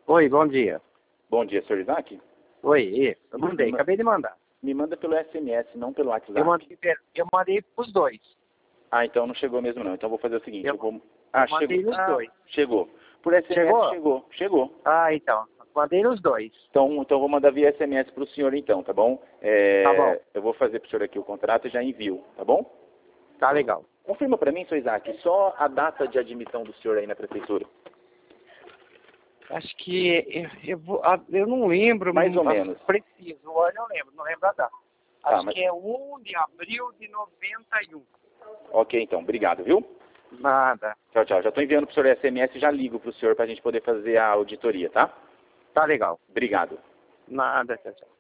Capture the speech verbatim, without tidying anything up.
Oi, bom dia. Bom dia, senhor Isaac. Oi, eu mandei, acabei de mandar. Me manda pelo S M S, não pelo WhatsApp. Eu mandei, eu mandei pros dois. Ah, então não chegou mesmo não. Então vou fazer o seguinte, eu, Eu, vou... Ah, eu mandei chegou. nos Ah, dois. chegou. Por S M S Chegou? chegou. Chegou. Ah, então. Mandei nos dois. Então, então vou mandar via S M S para o senhor então, tá bom? É, Tá bom. Eu vou fazer para o senhor aqui o contrato e já envio, tá bom? Tá legal. Confirma para mim, senhor Isaac, só a data de admissão do senhor aí na prefeitura. Acho que eu, eu, vou, ah, eu não lembro. Mais ou ah, menos. Preciso, eu não lembro, não lembro a data. Tá, Acho mas... que é um de abril de noventa e um. Ok, então. Obrigado, viu? Nada. Tchau, tchau. Já estou enviando para o senhor S M S e já ligo para o senhor para a gente poder fazer a auditoria, tá? Tá legal. Obrigado. Nada, tchau, tchau.